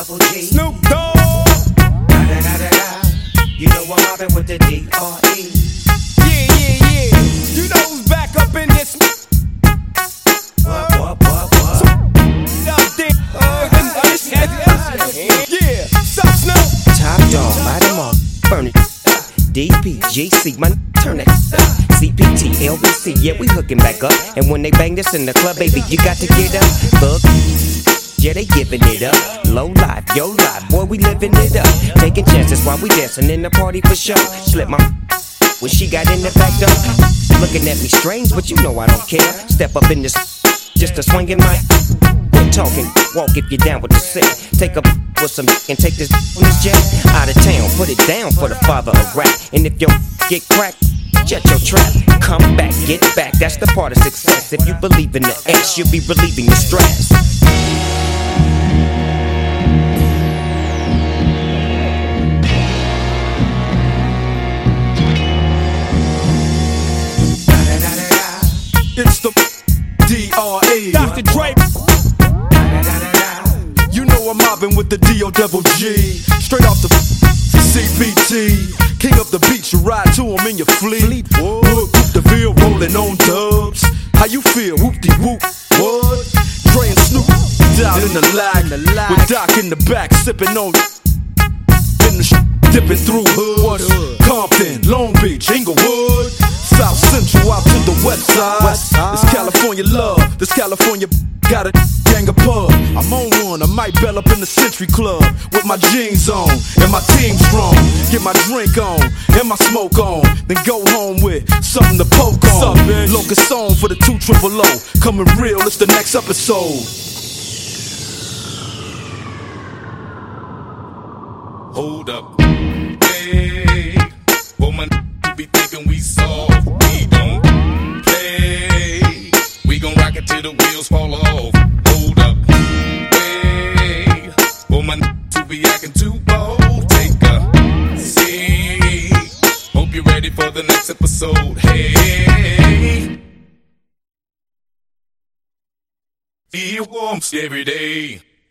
double G. Snoop Dogg. Da da da da da. You know I'm mobbing with the D.R.E. Yeah. You know who's back up in this. What? Up there. Yeah. Stop, Snoop. Top dog, light 'em all, burn it. DPGC, my turn it. CPT, LBC, yeah, we hooking back up. And when they bang this in the club, baby, you got to get up. Look, yeah, they giving it up. Low life, yo life, boy, we living it up. Taking chances while we dancing in the party for sure. Slip my when she got in the back door. Looking at me strange, but you know I don't care. Step up in this, just a swinging my. Quit talking, walk if you're down with the sick. Take a with some and take this on this jet. Out of town, put it down for the father of rap. And if your get cracked, jet your trap. Come back, get back, that's the part of success. If you believe in the S, you'll be relieving the stress. It's the D.R.E. Dr. Dre. You know I'm mobbing with the D.O.G. Straight off the CPT. King up the beach, you ride to him in your fleet. Whoop the Ville rolling on dubs. How you feel? Whoop-de-whoop. What? Dre and Snoop down in the lag. With Doc in the back, sipping on in the dipping through hoods. Compton, Long Beach, Inglewood. South Central out to the west side. This California love, this California got a gang of pub. I'm on one, I might bell up in the Century Club with my jeans on and my team strong. Get my drink on and my smoke on, then go home with something to poke on. Locust on for the 200. Coming real, it's the next episode. Hold up, hey, woman, you be thinking we soft, we don't play. We gon' rock it till the wheels fall off. Hold up, hey, woman, you be acting too bold. Take a seat. Hope you're ready for the next episode. Hey, feel warmth every day.